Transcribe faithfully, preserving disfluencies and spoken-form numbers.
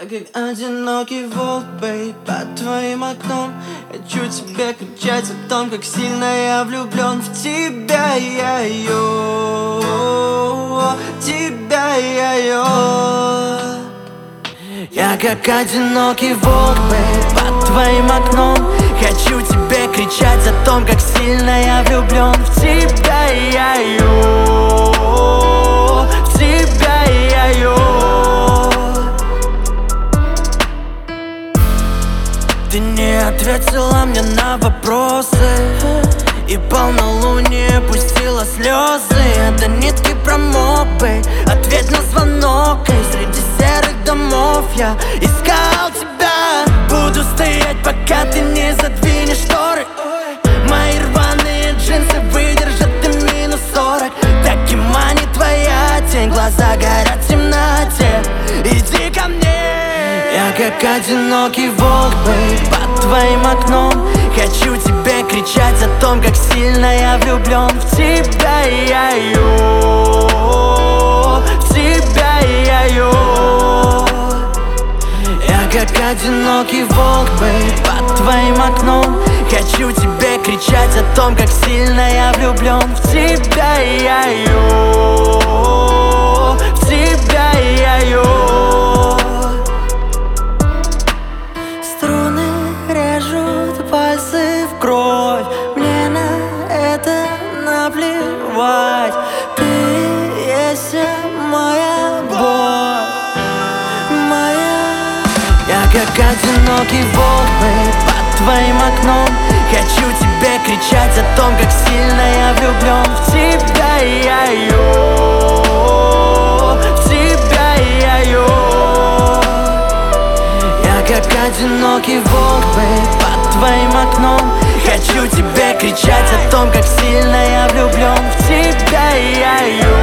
как одинокий волк, бэй, под твоим окном. Хочу тебе кричать о том, как сильно я влюблен в тебя, я йо, тебя, я йо. Я как одинокий волк, бэй, под твоим окном. Хочу тебе кричать о том, как сильно я влюблен в тебя, я йо, в тебя, я йо. Ты не ответила мне на вопросы, и полнолуние пустила слезы. Это нитки промок, бэй, ответь на звонок. И среди серых домов я искал тебя. Буду стоять, пока ты не задвинешь шторы. Мои рваные джинсы выдержат и минус сорок. Так и манит твоя тень, глаза горят в темноте. Иди ко мне. Я как одинокий волк, бэй, под твоим окном. Хочу тебе кричать о том, как сильно я влюблен в тебя, я йо, в тебя, я йо. Я как одинокий волк, бэй, под твоим окном. Хочу тебе кричать о том, как сильно я влюблен в тебя, я йо, в тебя, я йо. Струны режут пальцы в кровь, мне на это наплевать. Ты есть моя боль, моя. Я как одинокий волк, бэй, под твоим окном. Хочу тебе кричать о том, как сильно я влюблен в тебя, я йо, в тебя, я йо. Я как одинокий волк, бэй, под твоим окном. Хочу тебе кричать о том, как сильно я влюблен в тебя, я йо.